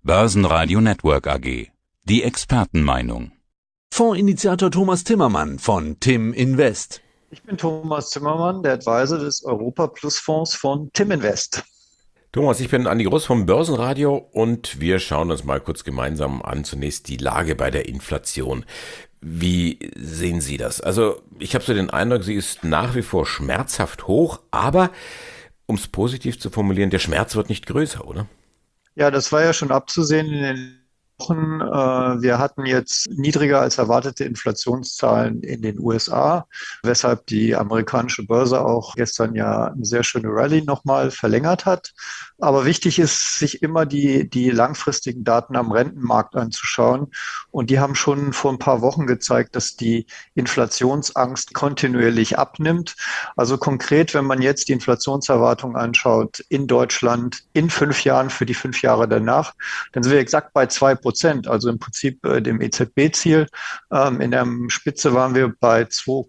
Börsenradio Network AG. Die Expertenmeinung. Fondsinitiator Thomas Timmermann von Tim Invest. Ich bin Thomas Timmermann, der Advisor des Europa Plus Fonds von Tim Invest. Thomas, ich bin Andi Groß vom Börsenradio und wir schauen uns mal kurz gemeinsam an, zunächst die Lage bei der Inflation. Wie sehen Sie das? Also ich habe so den Eindruck, sie ist nach wie vor schmerzhaft hoch, aber um es positiv zu formulieren, der Schmerz wird nicht größer, oder? Ja, das war ja schon abzusehen in den Wochen. Wir hatten jetzt niedriger als erwartete Inflationszahlen in den USA, weshalb die amerikanische Börse auch gestern ja eine sehr schöne Rallye nochmal verlängert hat. Aber wichtig ist, sich immer die langfristigen Daten am Rentenmarkt anzuschauen. Und die haben schon vor ein paar Wochen gezeigt, dass die Inflationsangst kontinuierlich abnimmt. Also konkret, wenn man jetzt die Inflationserwartung anschaut in Deutschland in 5 Jahren für die 5 Jahre danach, dann sind wir exakt bei 2%, also im Prinzip dem EZB-Ziel. In der Spitze waren wir bei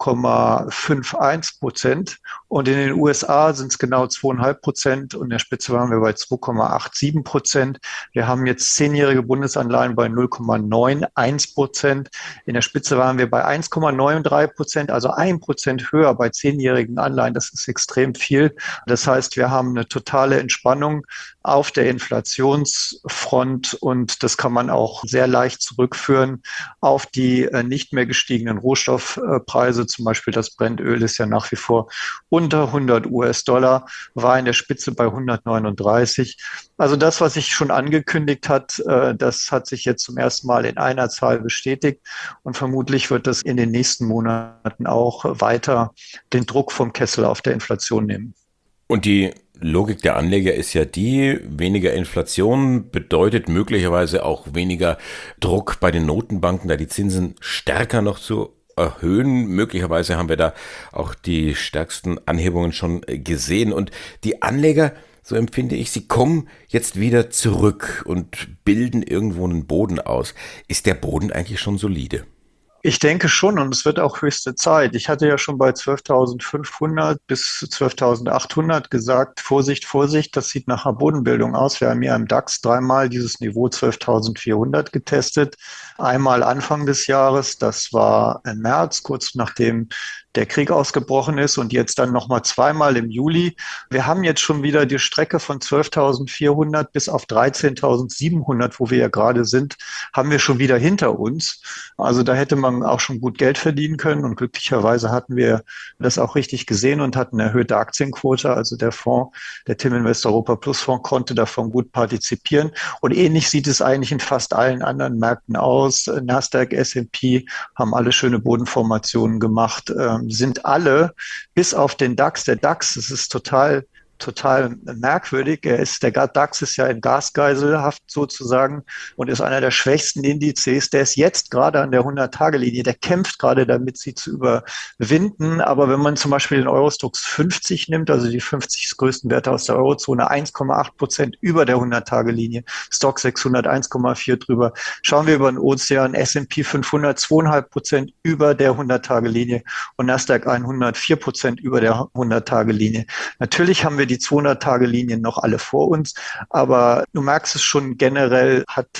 2,51% und in den USA sind es genau 2,5% und in der Spitze waren wir bei 2,87%. Wir haben jetzt 10-jährige Bundesanleihen bei 0,91%. In der Spitze waren wir bei 1,93%, also 1% höher bei 10-jährigen Anleihen. Das ist extrem viel. Das heißt, wir haben eine totale Entspannung auf der Inflationsfront und das kann man auch sehr leicht zurückführen auf die nicht mehr gestiegenen Rohstoffpreise. Zum Beispiel das Brennöl ist ja nach wie vor unter 100 US-Dollar, war in der Spitze bei 139. Also das, was ich schon angekündigt hat, das hat sich jetzt zum ersten Mal in einer Zahl bestätigt und vermutlich wird das in den nächsten Monaten auch weiter den Druck vom Kessel auf der Inflation nehmen. Und die Logik der Anleger ist ja die, weniger Inflation bedeutet möglicherweise auch weniger Druck bei den Notenbanken, da die Zinsen stärker noch zu erhöhen. Möglicherweise haben wir da auch die stärksten Anhebungen schon gesehen. Und die Anleger, so empfinde ich, sie kommen jetzt wieder zurück und bilden irgendwo einen Boden aus. Ist der Boden eigentlich schon solide? Ich denke schon und es wird auch höchste Zeit. Ich hatte ja schon bei 12.500 bis 12.800 gesagt, Vorsicht, Vorsicht, das sieht nach einer Bodenbildung aus. Wir haben ja im DAX dreimal dieses Niveau 12.400 getestet. Einmal Anfang des Jahres, das war im März, kurz nachdem der Krieg ausgebrochen ist und jetzt dann nochmal zweimal im Juli. Wir haben jetzt schon wieder die Strecke von 12.400 bis auf 13.700, wo wir ja gerade sind, haben wir schon wieder hinter uns. Also da hätte man auch schon gut Geld verdienen können und glücklicherweise hatten wir das auch richtig gesehen und hatten eine erhöhte Aktienquote. Also der Fonds, der Tim Invest Europa Plus Fonds konnte davon gut partizipieren und ähnlich sieht es eigentlich in fast allen anderen Märkten aus. Nasdaq, S&P haben alle schöne Bodenformationen gemacht, sind alle, bis auf den DAX. Der DAX, das ist total merkwürdig. Der DAX ist ja in Gasgeiselhaft sozusagen und ist einer der schwächsten Indizes. Der ist jetzt gerade an der 100-Tage-Linie. Der kämpft gerade damit, sie zu überwinden. Aber wenn man zum Beispiel den Eurostoxx 50 nimmt, also die 50 größten Werte aus der Eurozone, 1,8% über der 100-Tage-Linie. Stoxx 600 1,4 drüber. Schauen wir über den Ozean, S&P 500 2,5% über der 100-Tage-Linie und Nasdaq 100 4% über der 100-Tage-Linie. Natürlich haben wir die 200-Tage-Linien noch alle vor uns, aber du merkst es schon, generell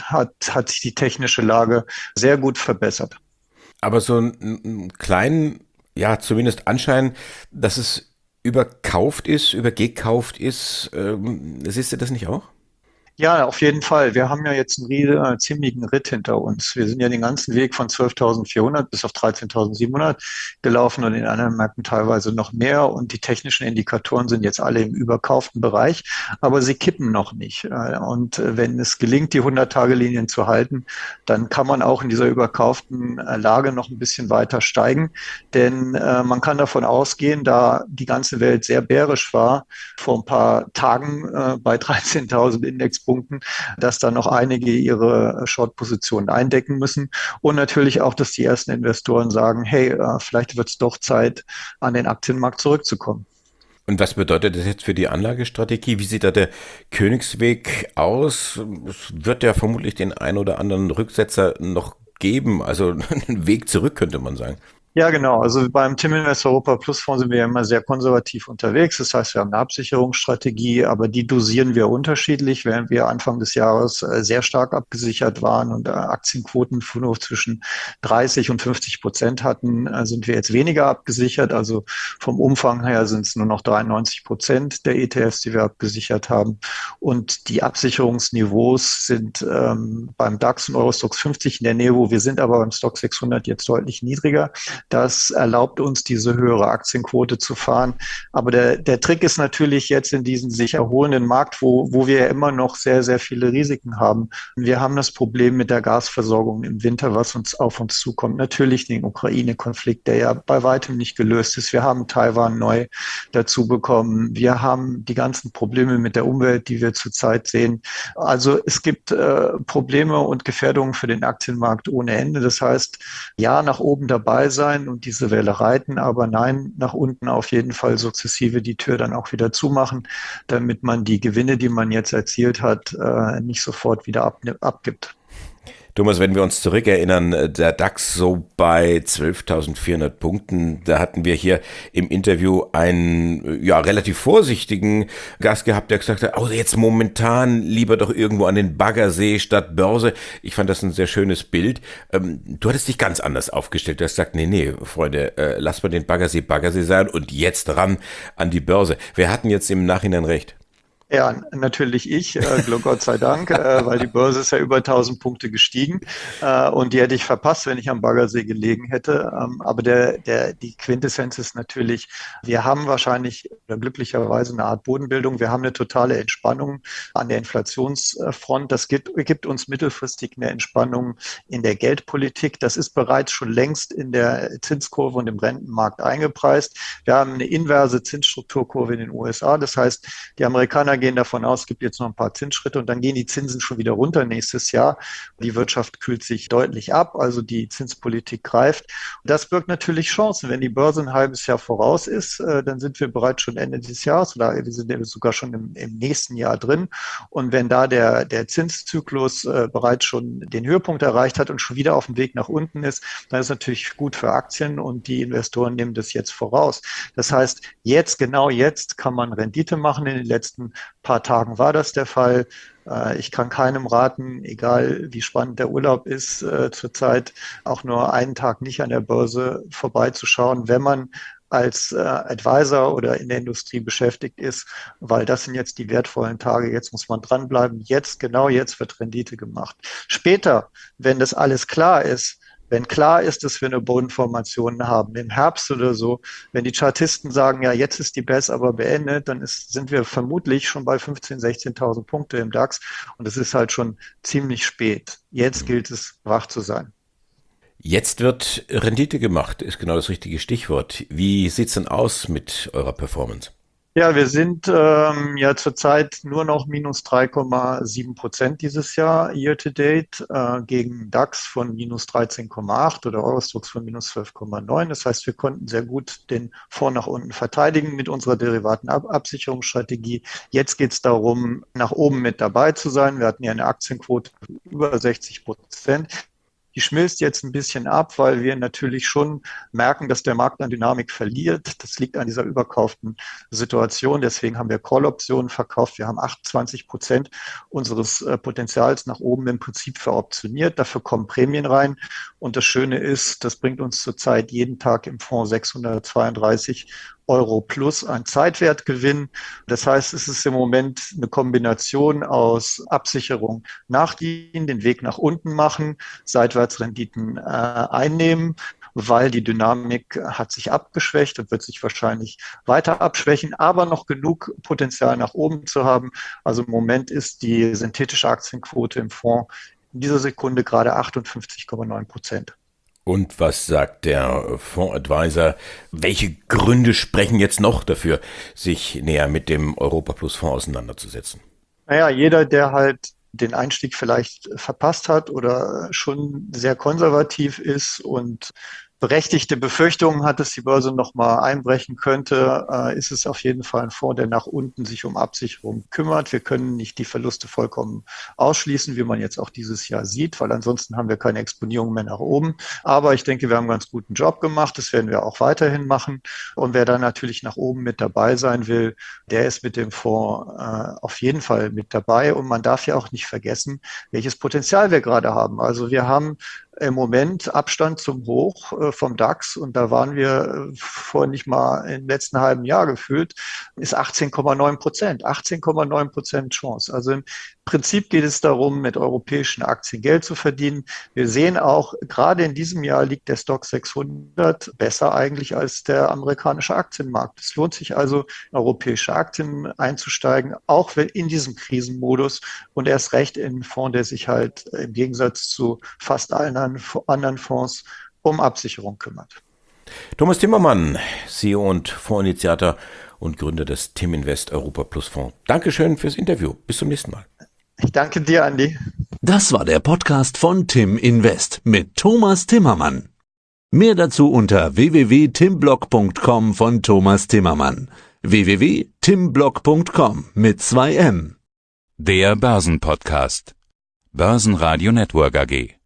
hat sich die technische Lage sehr gut verbessert. Aber so einen kleinen, ja zumindest Anschein, dass es überkauft ist, übergekauft ist, siehst du das nicht auch? Ja, auf jeden Fall. Wir haben ja jetzt einen ziemlichen Ritt hinter uns. Wir sind ja den ganzen Weg von 12.400 bis auf 13.700 gelaufen und in anderen Märkten teilweise noch mehr. Und die technischen Indikatoren sind jetzt alle im überkauften Bereich, aber sie kippen noch nicht. Und wenn es gelingt, die 100-Tage-Linien zu halten, dann kann man auch in dieser überkauften Lage noch ein bisschen weiter steigen. Denn man kann davon ausgehen, da die ganze Welt sehr bärisch war, vor ein paar Tagen bei 13.000 Indexpunkten, dass da noch einige ihre Short-Positionen eindecken müssen und natürlich auch, dass die ersten Investoren sagen, hey, vielleicht wird es doch Zeit, an den Aktienmarkt zurückzukommen. Und was bedeutet das jetzt für die Anlagestrategie? Wie sieht da der Königsweg aus? Es wird ja vermutlich den ein oder anderen Rücksetzer noch geben, also einen Weg zurück, könnte man sagen. Ja, genau. Also beim Tim Invest Europa Plus Fonds sind wir ja immer sehr konservativ unterwegs. Das heißt, wir haben eine Absicherungsstrategie, aber die dosieren wir unterschiedlich. Während wir Anfang des Jahres sehr stark abgesichert waren und Aktienquoten von nur zwischen 30 und 50% hatten, sind wir jetzt weniger abgesichert. Also vom Umfang her sind es nur noch 93% der ETFs, die wir abgesichert haben. Und die Absicherungsniveaus sind beim DAX und Eurostoxx 50 in der Nähe, wo wir sind, aber beim Stoxx 600 jetzt deutlich niedriger. Das erlaubt uns, diese höhere Aktienquote zu fahren. Aber der Trick ist natürlich jetzt in diesem sich erholenden Markt, wo wir ja immer noch sehr, sehr viele Risiken haben. Wir haben das Problem mit der Gasversorgung im Winter, was uns auf uns zukommt. Natürlich den Ukraine-Konflikt, der ja bei weitem nicht gelöst ist. Wir haben Taiwan neu dazu bekommen. Wir haben die ganzen Probleme mit der Umwelt, die wir zurzeit sehen. Also es gibt Probleme und Gefährdungen für den Aktienmarkt ohne Ende. Das heißt, ja, nach oben dabei sein und diese Welle reiten, aber nein, nach unten auf jeden Fall sukzessive die Tür dann auch wieder zumachen, damit man die Gewinne, die man jetzt erzielt hat, nicht sofort wieder abgibt. Thomas, wenn wir uns zurückerinnern, der DAX so bei 12.400 Punkten, da hatten wir hier im Interview einen relativ vorsichtigen Gast gehabt, der gesagt hat, jetzt momentan lieber doch irgendwo an den Baggersee statt Börse. Ich fand das ein sehr schönes Bild. Du hattest dich ganz anders aufgestellt. Du hast gesagt, nee, Freunde, lass mal den Baggersee sein und jetzt ran an die Börse. Wer hat denn jetzt im Nachhinein recht? Ja, natürlich ich, Gott sei Dank, weil die Börse ist ja über 1000 Punkte gestiegen und die hätte ich verpasst, wenn ich am Baggersee gelegen hätte. Aber die Quintessenz ist natürlich, wir haben wahrscheinlich oder glücklicherweise eine Art Bodenbildung. Wir haben eine totale Entspannung an der Inflationsfront. Das gibt uns mittelfristig eine Entspannung in der Geldpolitik. Das ist bereits schon längst in der Zinskurve und im Rentenmarkt eingepreist. Wir haben eine inverse Zinsstrukturkurve in den USA. Das heißt, die Amerikaner gehen davon aus, es gibt jetzt noch ein paar Zinsschritte und dann gehen die Zinsen schon wieder runter nächstes Jahr. Die Wirtschaft kühlt sich deutlich ab, also die Zinspolitik greift. Das birgt natürlich Chancen. Wenn die Börse ein halbes Jahr voraus ist, dann sind wir bereits schon Ende dieses Jahres oder wir sind sogar schon im nächsten Jahr drin. Und wenn da der Zinszyklus bereits schon den Höhepunkt erreicht hat und schon wieder auf dem Weg nach unten ist, dann ist es natürlich gut für Aktien und die Investoren nehmen das jetzt voraus. Das heißt, genau jetzt kann man Rendite machen. In den letzten paar Tagen war das der Fall. Ich kann keinem raten, egal wie spannend der Urlaub ist, zurzeit auch nur einen Tag nicht an der Börse vorbeizuschauen, wenn man als Advisor oder in der Industrie beschäftigt ist, weil das sind jetzt die wertvollen Tage. Jetzt muss man dranbleiben. Genau jetzt wird Rendite gemacht. Später, wenn das alles klar ist, wenn klar ist, dass wir eine Bodenformation haben, im Herbst oder so, wenn die Chartisten sagen, ja, jetzt ist die Bass aber beendet, dann sind wir vermutlich schon bei 15.000, 16.000 Punkte im DAX und es ist halt schon ziemlich spät. Jetzt gilt es, wach zu sein. Jetzt wird Rendite gemacht, ist genau das richtige Stichwort. Wie sieht's denn aus mit eurer Performance? Ja, wir sind ja zurzeit nur noch minus 3,7% dieses Jahr year to date gegen DAX von minus 13,8 oder Eurostoxx von minus 12,9. Das heißt, wir konnten sehr gut den Fonds nach unten verteidigen mit unserer Derivatenabsicherungsstrategie. Jetzt geht es darum, nach oben mit dabei zu sein. Wir hatten ja eine Aktienquote über 60%. Die schmilzt jetzt ein bisschen ab, weil wir natürlich schon merken, dass der Markt an Dynamik verliert. Das liegt an dieser überkauften Situation. Deswegen haben wir Call-Optionen verkauft. Wir haben 28% unseres Potenzials nach oben im Prinzip veroptioniert. Dafür kommen Prämien rein. Und das Schöne ist, das bringt uns zurzeit jeden Tag im Fonds 632 Euro plus ein Zeitwertgewinn. Das heißt, es ist im Moment eine Kombination aus Absicherung nachdienen, den Weg nach unten machen, Seitwärtsrenditen einnehmen, weil die Dynamik hat sich abgeschwächt und wird sich wahrscheinlich weiter abschwächen, aber noch genug Potenzial nach oben zu haben. Also im Moment ist die synthetische Aktienquote im Fonds in dieser Sekunde gerade 58,9%. Und was sagt der Fondsadvisor? Welche Gründe sprechen jetzt noch dafür, sich näher mit dem Europa Plus Fonds auseinanderzusetzen? Naja, jeder, der halt den Einstieg vielleicht verpasst hat oder schon sehr konservativ ist und berechtigte Befürchtungen hat, dass die Börse nochmal einbrechen könnte, ist es auf jeden Fall ein Fonds, der nach unten sich um Absicherung kümmert. Wir können nicht die Verluste vollkommen ausschließen, wie man jetzt auch dieses Jahr sieht, weil ansonsten haben wir keine Exponierung mehr nach oben. Aber ich denke, wir haben einen ganz guten Job gemacht. Das werden wir auch weiterhin machen. Und wer dann natürlich nach oben mit dabei sein will, der ist mit dem Fonds auf jeden Fall mit dabei. Und man darf ja auch nicht vergessen, welches Potenzial wir gerade haben. Also wir haben im Moment Abstand zum Hoch vom DAX und da waren wir vor nicht mal im letzten halben Jahr gefühlt, ist 18,9%, 18,9% Chance. Also im Prinzip geht es darum, mit europäischen Aktien Geld zu verdienen. Wir sehen auch, gerade in diesem Jahr liegt der Stoxx 600 besser eigentlich als der amerikanische Aktienmarkt. Es lohnt sich also, in europäische Aktien einzusteigen, auch wenn in diesem Krisenmodus und erst recht in einen Fonds, der sich halt im Gegensatz zu fast allen anderen Fonds um Absicherung kümmert. Thomas Timmermann, CEO und Fondsinitiator und Gründer des Tim Invest Europa Plus Fonds. Dankeschön fürs Interview. Bis zum nächsten Mal. Ich danke dir, Andi. Das war der Podcast von Tim Invest mit Thomas Timmermann. Mehr dazu unter www.timblog.com von Thomas Timmermann. www.timblog.com mit 2 M. Der Börsenpodcast. Börsenradio Network AG.